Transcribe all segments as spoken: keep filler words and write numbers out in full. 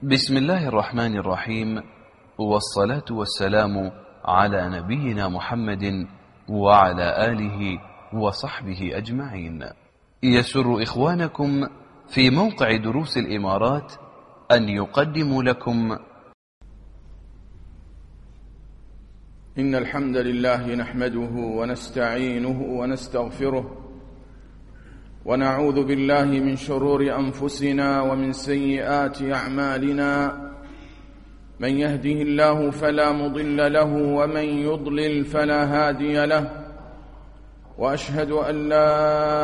بسم الله الرحمن الرحيم، والصلاة والسلام على نبينا محمد وعلى آله وصحبه أجمعين. يسر إخوانكم في موقع دروس الإمارات أن يقدموا لكم إن الحمد لله نحمده ونستعينه ونستغفره ونعوذ بالله من شرور أنفسنا ومن سيئات أعمالنا. من يهده الله فلا مضل له ومن يضلل فلا هادي له، وأشهد أن لا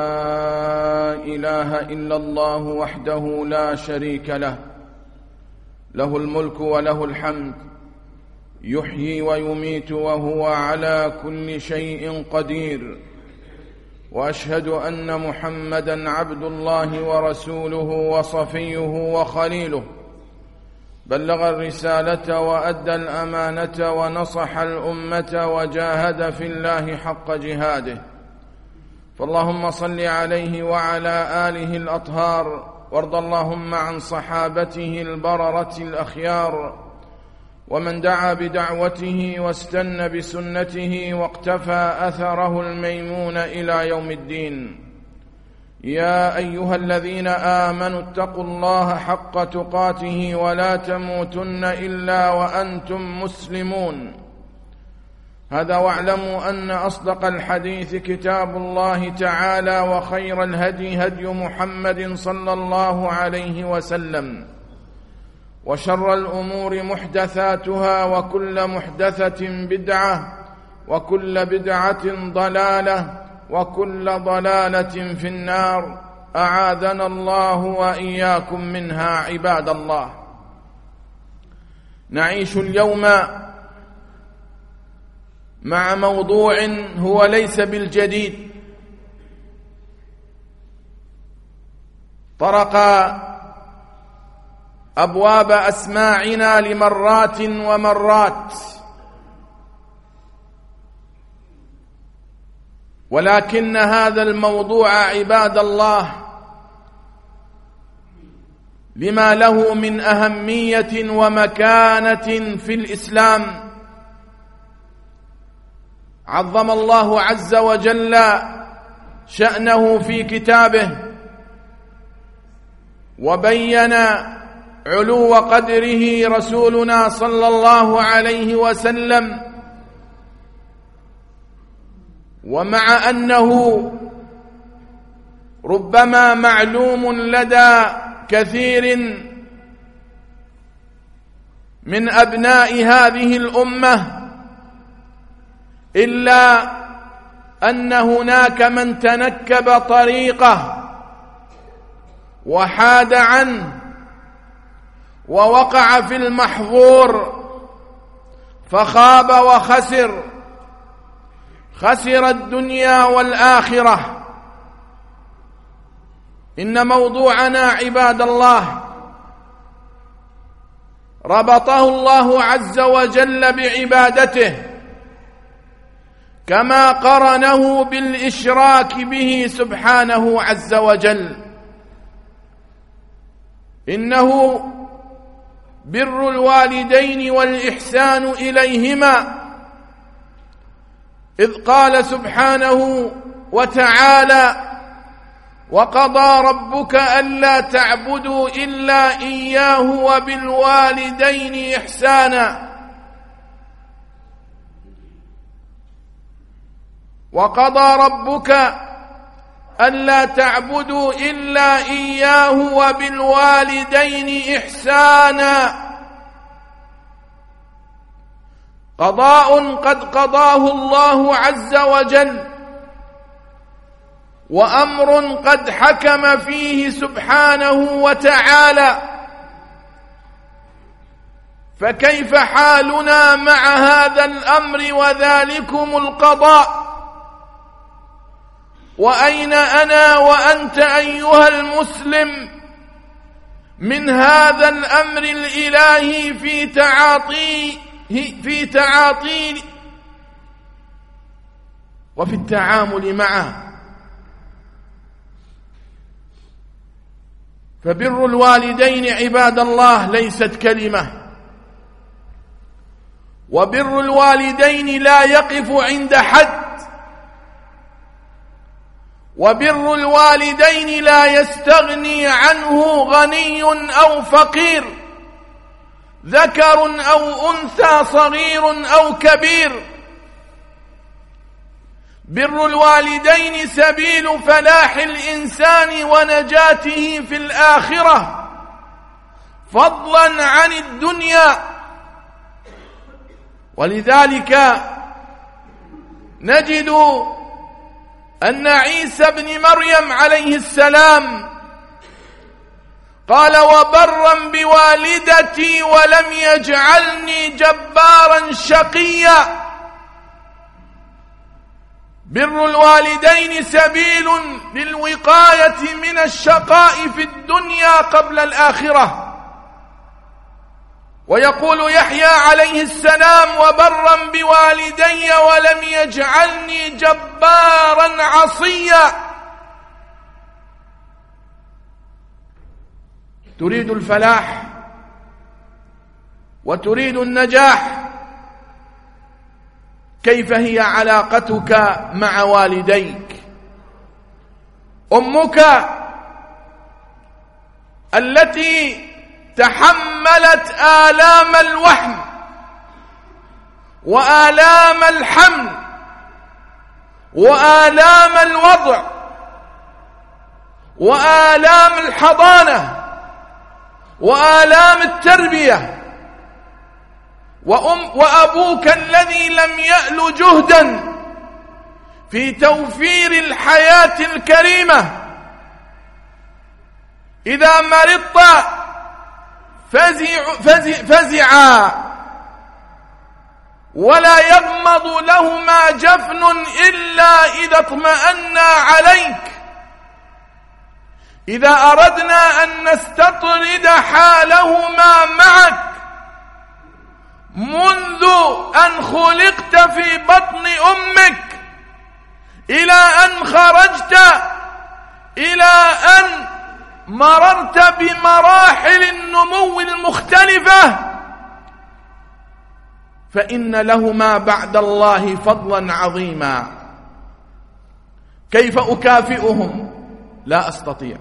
إله إلا الله وحده لا شريك له، له الملك وله الحمد، يحيي ويميت وهو على كل شيء قدير. وأشهد أن محمدًا عبد الله ورسوله وصفيه وخليله، بلغ الرسالة وأدى الأمانة ونصح الأمة وجاهد في الله حق جهاده. فاللهم صل عليه وعلى آله الأطهار، وارض اللهم عن صحابته البررة الأخيار، ومن دعا بدعوته واستنى بسنته واقتفى أثره الميمون إلى يوم الدين. يا أيها الذين آمنوا اتقوا الله حق تقاته ولا تموتن إلا وأنتم مسلمون. هذا واعلموا أن أصدق الحديث كتاب الله تعالى، وخير الهدي هدي محمد صلى الله عليه وسلم، وشر الأمور محدثاتها، وكل محدثة بدعة، وكل بدعة ضلالة، وكل ضلالة في النار. أعاذنا الله وإياكم منها عباد الله. نعيش اليوم مع موضوع هو ليس بالجديد، طرق أبواب أسماعنا لمرات ومرات، ولكن هذا الموضوع عباد الله لما له من أهمية ومكانة في الإسلام عظم الله عز وجل شأنه في كتابه، وبين علو قدره رسولنا صلى الله عليه وسلم. ومع أنه ربما معلوم لدى كثير من أبناء هذه الأمة، إلا أن هناك من تنكب طريقه وحاد عنه ووقع في المحظور فخاب وخسر، خسر الدنيا والآخرة. إن موضوعنا عباد الله ربطه الله عز وجل بعبادته، كما قرنه بالإشراك به سبحانه عز وجل. إنه بر الوالدين والإحسان إليهما، إذ قال سبحانه وتعالى: وقضى ربك ألا تعبدوا إلا إياه وبالوالدين إحسانا. وقضى ربك ألا تعبدوا إلا إياه وبالوالدين إحسانا. قضاء قد قضاه الله عز وجل، وأمر قد حكم فيه سبحانه وتعالى. فكيف حالنا مع هذا الأمر وذلكم القضاء؟ وأين أنا وأنت أيها المسلم من هذا الأمر الإلهي في تعاطيه في تعاطيه وفي التعامل معه؟ فبر الوالدين عباد الله ليست كلمة، وبر الوالدين لا يقف عند حد، وبر الوالدين لا يستغني عنه غني أو فقير، ذكر أو أنثى، صغير أو كبير. بر الوالدين سبيل فلاح الإنسان ونجاته في الآخرة فضلا عن الدنيا. ولذلك نجد أن عيسى بن مريم عليه السلام قال: وبرا بوالدتي ولم يجعلني جبارا شقيا. بر الوالدين سبيل للوقاية من الشقاء في الدنيا قبل الآخرة. ويقول يحيى عليه السلام: وبرا بوالدي ولم يجعلني جبارا عصيا. تريد الفلاح وتريد النجاح، كيف هي علاقتك مع والديك؟ أمك التي تحملت آلام الوحم وآلام الحمل وآلام الوضع وآلام الحضانة وآلام التربية، وأم وأبوك الذي لم يأل جهدا في توفير الحياة الكريمة، إذا مرضت فزع فزع فزعا ولا يغمض لهما جفن إلا إذا اطمأنا عليك. إذا أردنا أن نستطرد حالهما معك منذ أن خلقت في بطن أمك إلى أن خرجت، إلى أن مررت بمراحل النمو المختلفة، فإن لهما بعد الله فضلا عظيما. كيف أكافئهم؟ لا أستطيع.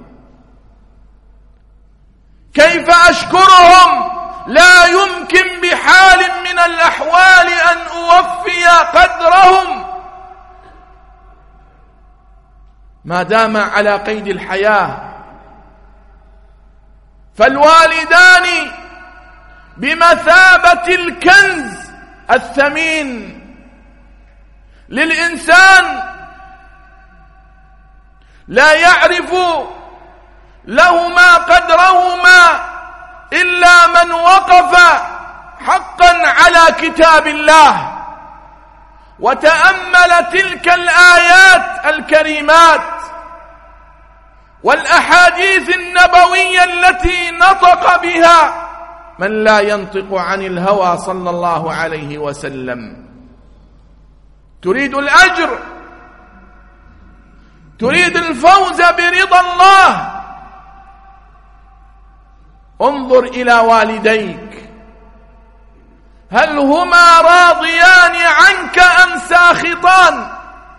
كيف أشكرهم؟ لا يمكن بحال من الأحوال أن أوفي قدرهم ما دام على قيد الحياة. فالوالدان بمثابة الكنز الثمين للإنسان، لا يعرف لهما قدرهما إلا من وقف حقا على كتاب الله وتأمل تلك الآيات الكريمات والأحاديث النبوية التي نطق بها من لا ينطق عن الهوى صلى الله عليه وسلم. تريد الأجر، تريد الفوز برضا الله، انظر إلى والديك، هل هما راضيان عنك أم ساخطان؟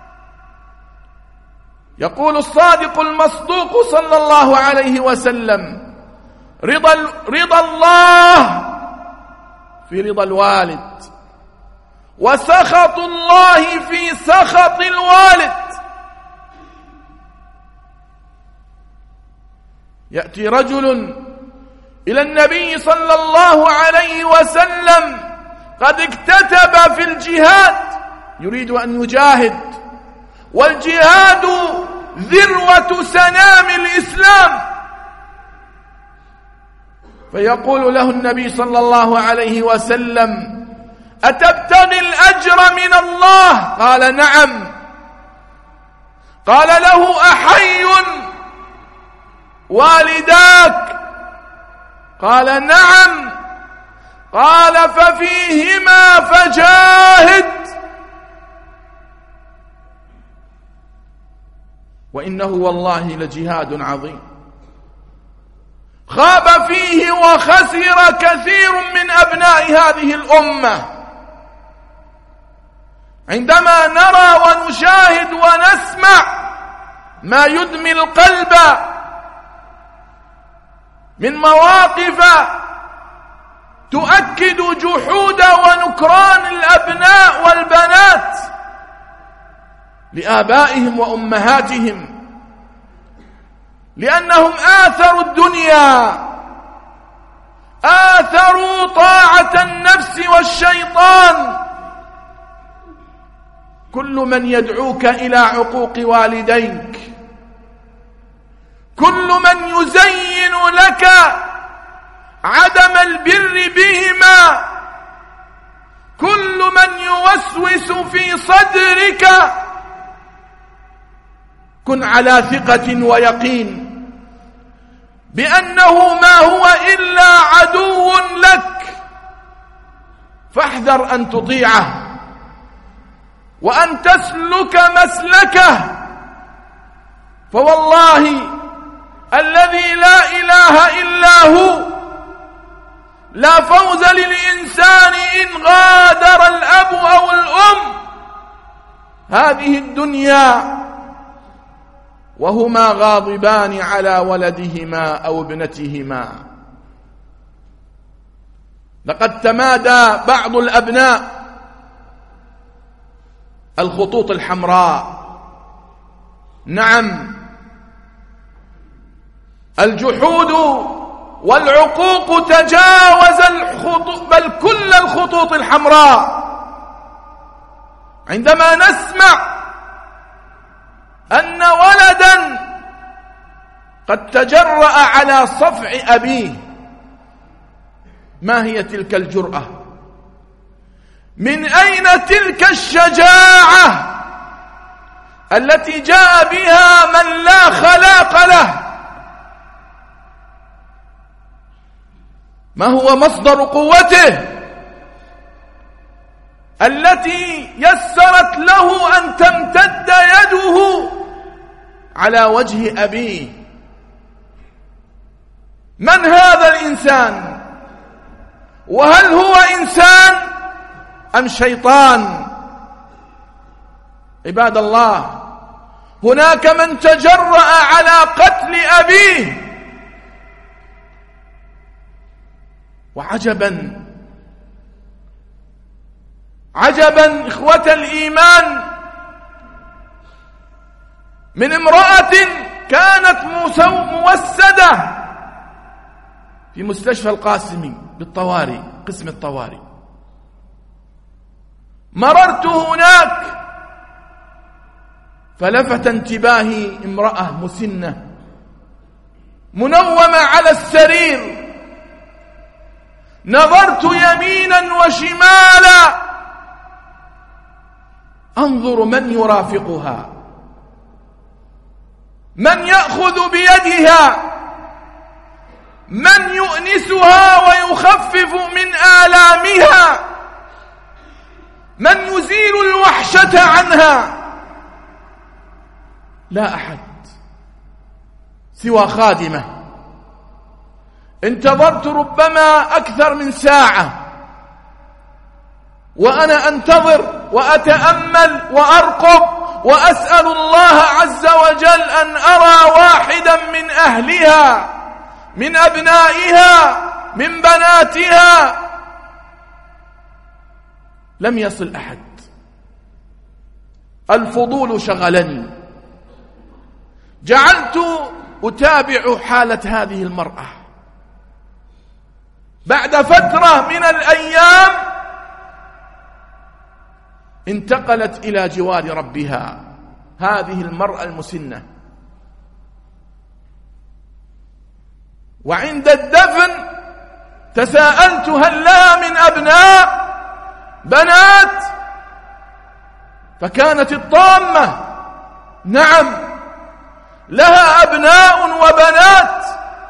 يقول الصادق المصدوق صلى الله عليه وسلم: رضا, رضا الله في رضا الوالد، وسخط الله في سخط الوالد. يأتي رجل إلى النبي صلى الله عليه وسلم قد اكتتب في الجهاد، يريد أن يجاهد، والجهاد ذروة سنام الإسلام، فيقول له النبي صلى الله عليه وسلم: أتبتغي الأجر من الله؟ قال: نعم. قال له: أحي والداك؟ قال: نعم. قال: ففيهما فجاهد، وإنه والله لجهاد عظيم. خاب فيه وخسر كثير من أبناء هذه الأمة. عندما نرى ونشاهد ونسمع ما يدمي القلب من مواقف تؤكد جحود ونكران الأبناء والبنات لآبائهم وأمهاتهم، لأنهم آثروا الدنيا، آثروا طاعة النفس والشيطان. كل من يدعوك إلى عقوق والديك، كل من يزين لك عدم البر بهما، كل من يوسوس في صدرك، كن على ثقة ويقين بأنه ما هو إلا عدو لك، فاحذر أن تطيعه وأن تسلك مسلكه. فوالله الذي لا إله إلا هو لا فوز للإنسان إن غادر الأب أو الأم هذه الدنيا وهما غاضبان على ولدهما أو ابنتهما. لقد تمادى بعض الأبناء الخطوط الحمراء، نعم، الجحود والعقوق تجاوز الخطوط بل كل الخطوط الحمراء. عندما نسمع أن ولدا قد تجرأ على صفع أبيه، ما هي تلك الجرأة؟ من أين تلك الشجاعة التي جاء بها من لا خلاق له؟ ما هو مصدر قوته التي يسرت له أن تمتد يده على وجه أبيه؟ من هذا الإنسان؟ وهل هو إنسان أم شيطان؟ عباد الله، هناك من تجرأ على قتل أبيه، وعجبا عجبا إخوة الإيمان من امرأة كانت موسدة في مستشفى القاسمي بالطوارئ، قسم الطوارئ. مررت هناك فلفت انتباهي امرأة مسنة منومة على السرير، نظرت يمينا وشمالا أنظر من يرافقها، من يأخذ بيدها، من يؤنسها ويخفف من آلامها، من يزيل الوحشة عنها. لا أحد سوى خادمة. انتظرت ربما أكثر من ساعة وأنا أنتظر وأتأمل وأرقب وأسأل الله عز وجل أن أرى واحدا من أهلها، من أبنائها، من بناتها. لم يصل أحد. الفضول شغلني، جعلت أتابع حالة هذه المرأة. بعد فترة من الأيام انتقلت إلى جوار ربها هذه المرأة المسنة، وعند الدفن تساءلت هل لها من أبناء بنات؟ فكانت الطامة نعم لها أبناء وبنات.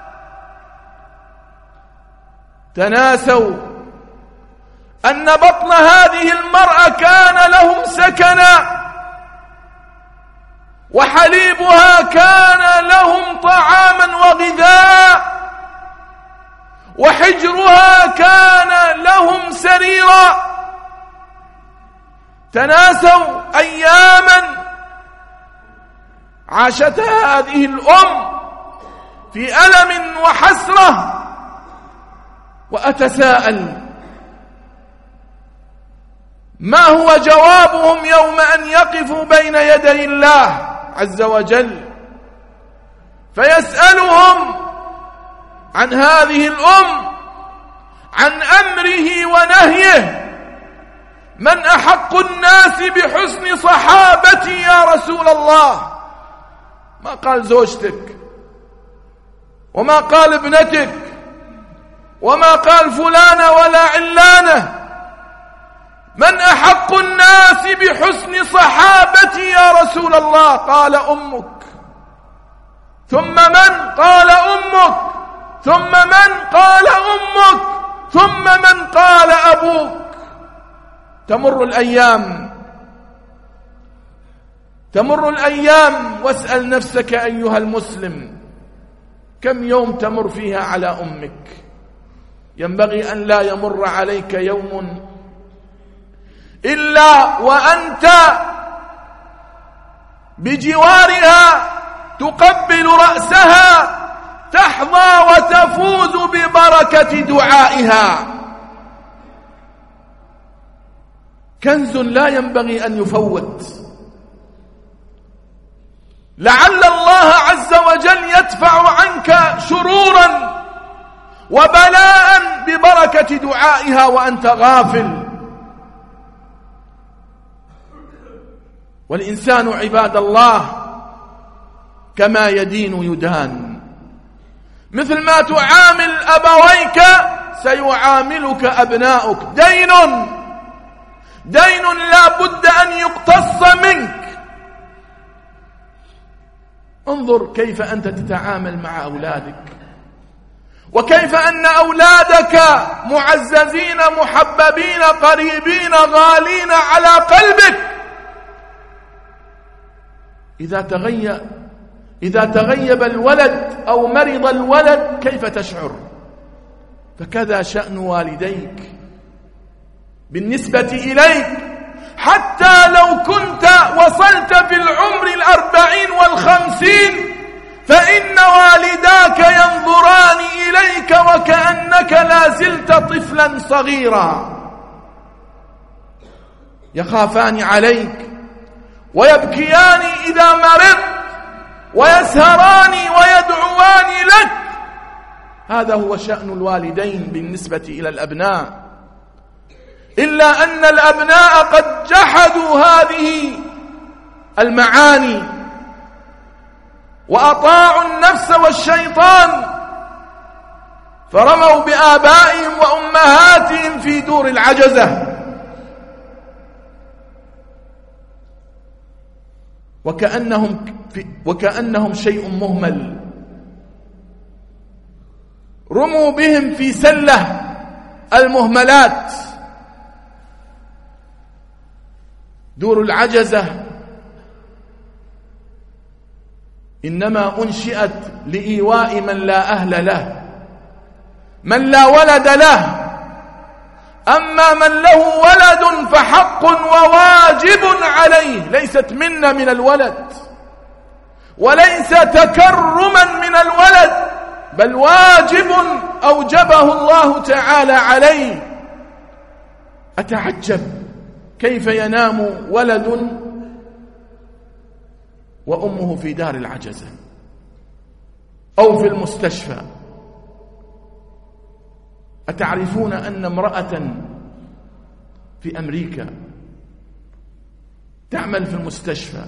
تناسوا أن بطن هذه المرأة كان لهم سكنا، وحليبها كان لهم طعاما وغذاء، وحجرها كان لهم سريرا، تناسوا أياما عاشتها هذه الأم في ألم وحسرة. وأتساءل ما هو جوابهم يوم أن يقفوا بين يدي الله عز وجل فيسألهم عن هذه الأم، عن أمره ونهيه. من أحق الناس بحسن صحابتي يا رسول الله؟ ما قال زوجتك، وما قال ابنتك، وما قال فلانة ولا علانة. من أحق الناس بحسن صحابتي يا رسول الله؟ قال أمك. ثم من؟ قال أمك. ثم من؟ قال أمك. ثم من؟ قال أبوك. تمر الأيام تمر الأيام واسأل نفسك أيها المسلم، كم يوم تمر فيها على أمك؟ ينبغي أن لا يمر عليك يوم إلا وأنت بجوارها تقبل رأسها، تحظى وتفوز ببركة دعائها. كنز لا ينبغي أن يفوت. لعل الله عز وجل يدفع عنك شرورا وبلاء ببركة دعائها وأنت غافل. والإنسان عباد الله كما يدين يدان. مثل ما تعامل أبويك سيعاملك أبناؤك. دين دين لا بد أن يقتص منك. انظر كيف أنت تتعامل مع أولادك، وكيف أن أولادك معززين محببين قريبين غالين على قلبك. إذا تغيب إذا تغيب الولد أو مرض الولد كيف تشعر؟ فكذا شأن والديك بالنسبة إليك. حتى لو كنت وصلت في العمر الأربعين والخمسين فإن والداك ينظران إليك وكأنك لا زلت طفلا صغيرا، يخافان عليك ويبكيان إذا مرضت ويسهران ويدعوان لك. هذا هو شأن الوالدين بالنسبة إلى الأبناء. إلا أن الأبناء قد جحدوا هذه المعاني وأطاعوا النفس والشيطان، فرموا بآبائهم وأمهاتهم في دور العجزة، وكأنهم, وكأنهم شيء مهمل. رموا بهم في سلة المهملات. دور العجزة إنما أنشئت لإيواء من لا أهل له، من لا ولد له. أما من له ولد فحق وواجب عليه، ليست منا من الولد وليس تكرما من الولد، بل واجب أوجبه الله تعالى عليه. أتعجب كيف ينام ولد وأمه في دار العجزة أو في المستشفى. أتعرفون أن امرأة في أمريكا تعمل في المستشفى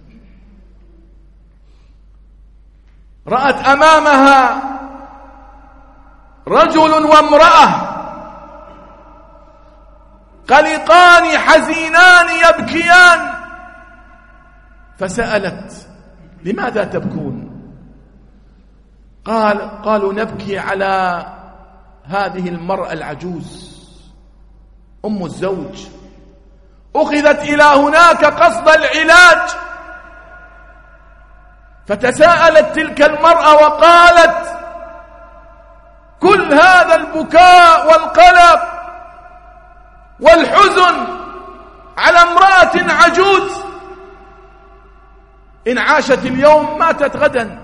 رأت أمامها رجل وامرأة قلقان حزينان يبكيان، فسألت: لماذا تبكون؟ قال قالوا نبكي على هذه المرأة العجوز أم الزوج، أخذت إلى هناك قصد العلاج. فتساءلت تلك المرأة وقالت: كل هذا البكاء والقلق والحزن على امرأة عجوز إن عاشت اليوم ماتت غدا.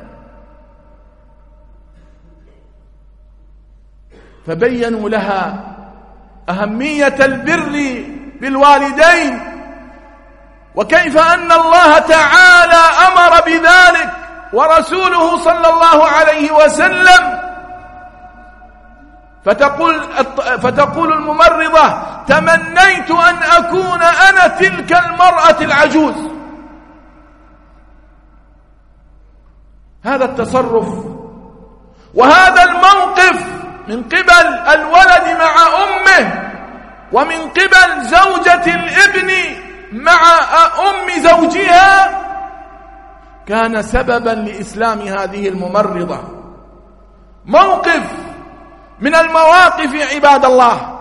فبينوا لها أهمية البر بالوالدين، وكيف أن الله تعالى أمر بذلك ورسوله صلى الله عليه وسلم. فتقول, فتقول الممرضة: تمنيت أن أكون أنا تلك المرأة العجوز. هذا التصرف وهذا الموقف من قبل الولد مع أمه، ومن قبل زوجة الابن مع أم زوجها، كان سببا لإسلام هذه الممرضة. موقف من المواقف عباد الله.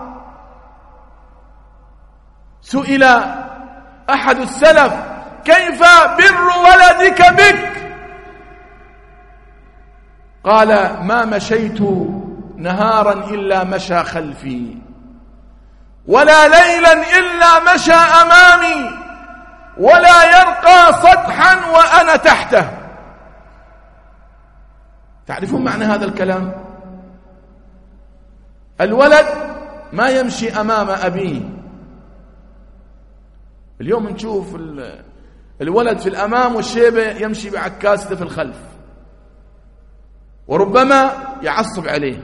سئل أحد السلف: كيف بر ولدك بك؟ قال: ما مشيت نهارا إلا مشى خلفي، ولا ليلا إلا مشى أمامي، ولا يرقى سطحا وأنا تحته. تعرفون معنى هذا الكلام؟ الولد ما يمشي أمام أبيه. اليوم نشوف الولد في الأمام والشيبة يمشي بعكاسته في الخلف، وربما يعصب عليه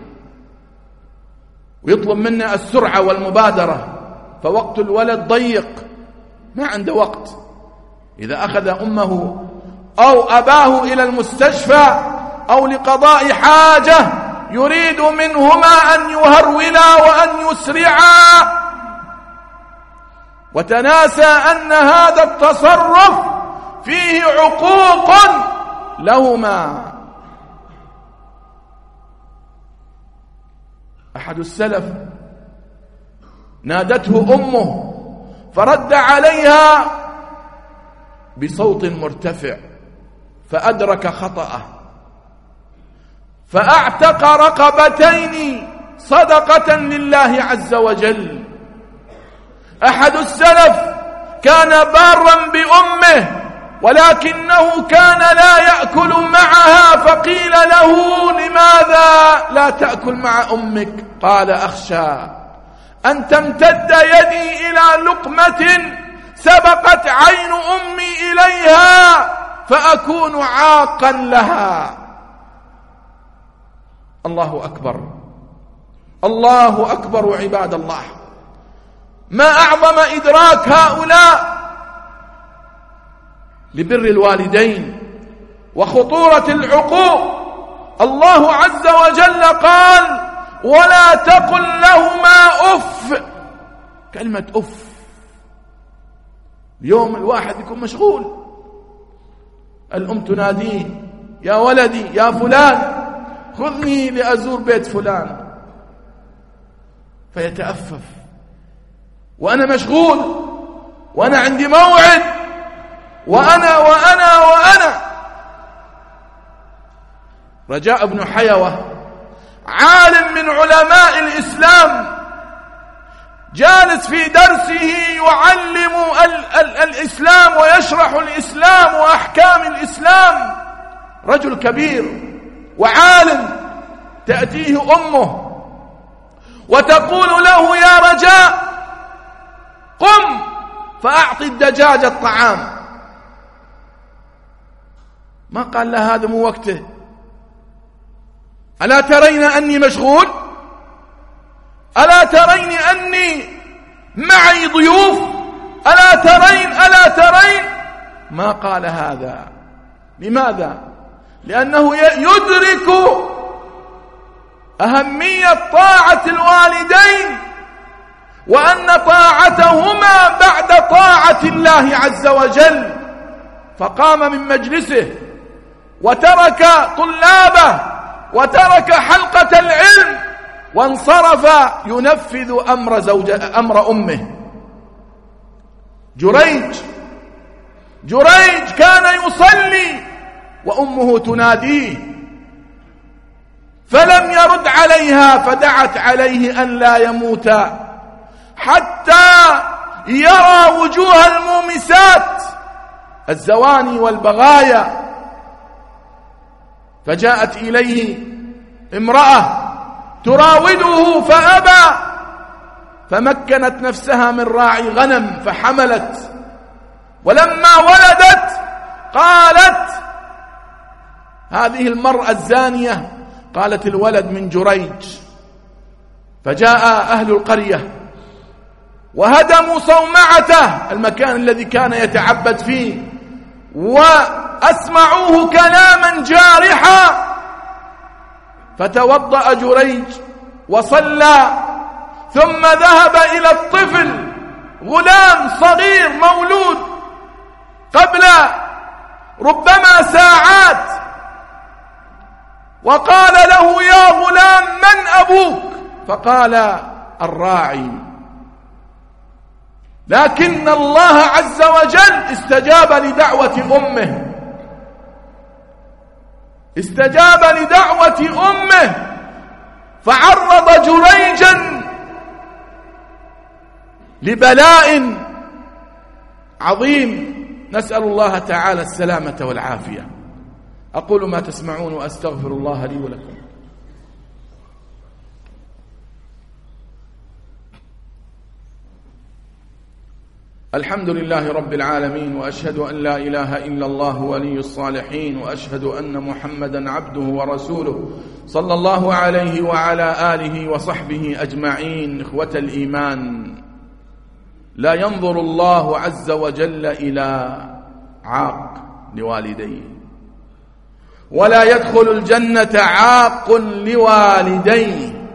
ويطلب منه السرعة والمبادرة، فوقت الولد ضيق ما عنده وقت. إذا أخذ أمه أو أباه إلى المستشفى أو لقضاء حاجة يريد منهما أن يهرولا وأن يسرعا، وتناسى أن هذا التصرف فيه عقوق لهما. أحد السلف نادته أمه فرد عليها بصوت مرتفع فأدرك خطأه، فأعتق رقبتين صدقة لله عز وجل. أحد السلف كان بارا بأمه، ولكنه كان لا يأكل معها، فقيل له: لماذا لا تأكل مع أمك؟ قال: أخشى أن تمتد يدي إلى لقمة سبقت عين أمي إليها فأكون عاقا لها. الله أكبر، الله أكبر عباد الله. ما أعظم إدراك هؤلاء لبر الوالدين وخطورة العقوق. الله عز وجل قال: ولا تقل لهما أف. كلمة أف، اليوم الواحد يكون مشغول، الأم تناديه: يا ولدي يا فلان خذني لأزور بيت فلان، فيتأفف: وأنا مشغول، وأنا عندي موعد، وأنا وأنا وأنا. رجاء بن حيوة عالم من علماء الإسلام جالس في درسه يعلم ال ال الإسلام ويشرح الإسلام وأحكام الإسلام، رجل كبير وعالم، تأتيه أمه وتقول له: يا رجاء قم فأعطي الدجاج الطعام. ما قال له هذا مو وقته، ألا ترين أني مشغول؟ ألا ترين أني معي ضيوف؟ ألا ترين ألا ترين ما قال هذا. لماذا؟ لأنه يدرك أهمية طاعة الوالدين، وأن طاعتهما بعد طاعة الله عز وجل. فقام من مجلسه وترك طلابه وترك حلقة العلم وانصرف ينفذ أمر, زوجة أمر أمه. جريج جريج كان يصلي وأمه تناديه، فلم يرد عليها، فدعت عليه أن لا يموت حتى يرى وجوه المومسات الزواني والبغايا. فجاءت إليه امرأة تراوده فأبى، فمكنت نفسها من راعي غنم فحملت، ولما ولدت قالت هذه المرأة الزانية، قالت الولد من جريج. فجاء أهل القرية وهدموا صومعته، المكان الذي كان يتعبد فيه، وأسمعوه كلاما جارحا. فتوضأ جريج وصلى، ثم ذهب إلى الطفل، غلام صغير مولود قبل ربما ساعات، وقال له يا غلام من أبوك؟ فقال الراعي. لكن الله عز وجل استجاب لدعوة أمه، استجاب لدعوة أمه، فعرض جريجا لبلاء عظيم، نسأل الله تعالى السلامة والعافية. أقول ما تسمعون وأستغفر الله لي ولكم. الحمد لله رب العالمين، وأشهد أن لا إله إلا الله ولي الصالحين، وأشهد أن محمدا عبده ورسوله صلى الله عليه وعلى آله وصحبه أجمعين. إخوة الإيمان، لا ينظر الله عز وجل إلى عاق لوالديه، ولا يدخل الجنة عاق لوالديه.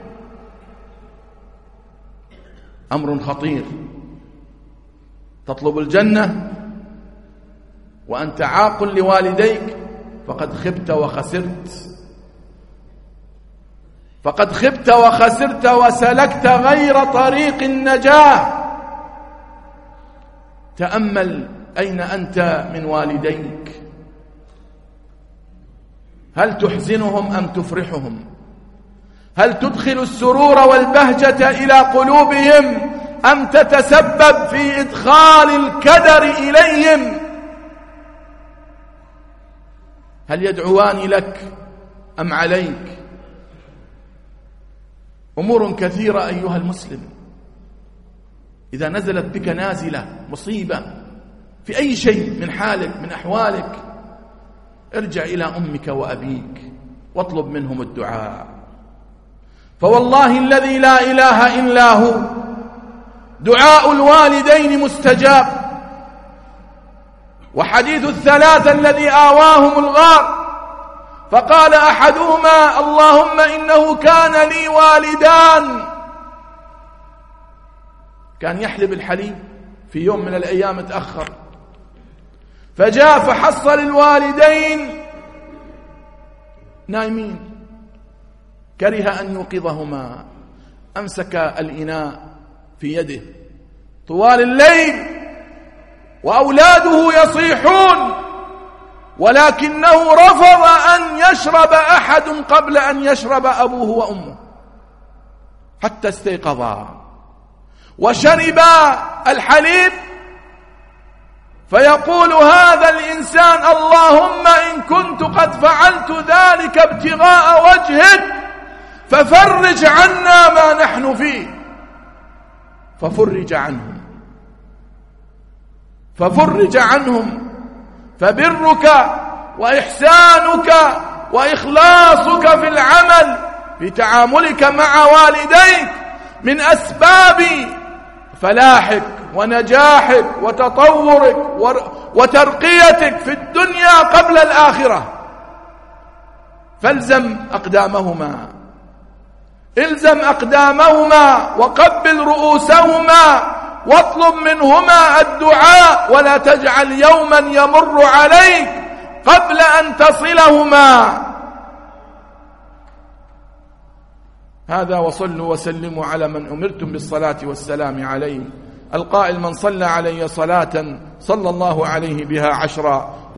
أمر خطير، تطلب الجنة وأنت عاق لوالديك، فقد خبت وخسرت، فقد خبت وخسرت وسلكت غير طريق النجاة. تأمل أين أنت من والديك، هل تحزنهم أم تفرحهم؟ هل تدخل السرور والبهجة إلى قلوبهم أم تتسبب في إدخال الكدر إليهم؟ هل يدعوان لك أم عليك؟ أمور كثيرة أيها المسلم، إذا نزلت بك نازلة مصيبة في أي شيء من حالك من أحوالك، ارجع إلى أمك وأبيك واطلب منهم الدعاء، فوالله الذي لا إله إلا هو دعاء الوالدين مستجاب. وحديث الثلاثة الذي آواهم الغار، فقال أحدهما اللهم إنه كان لي والدان، كان يحلب الحليب، في يوم من الأيام تأخر، فجاء فحصل الوالدين نايمين، كره أن يوقظهما، أمسك الإناء في يده طوال الليل وأولاده يصيحون، ولكنه رفض أن يشرب أحد قبل أن يشرب أبوه وأمه حتى استيقظا وشربا الحليب. فيقول هذا الإنسان اللهم إن كنت قد فعلت ذلك ابتغاء وجهك ففرج عنا ما نحن فيه. ففرج عنهم ففرج عنهم فبرك وإحسانك وإخلاصك في العمل في تعاملك مع والديك من أسباب فلاحك ونجاحك وتطورك وترقيتك في الدنيا قبل الآخرة. فالزم أقدامهما الزم أقدامهما وقبل رؤوسهما واطلب منهما الدعاء، ولا تجعل يوما يمر عليك قبل أن تصلهما. هذا، وصلوا وسلموا على من أمرتم بالصلاة والسلام عليه، القائل من صلى علي صلاة صلى الله عليه بها عشرا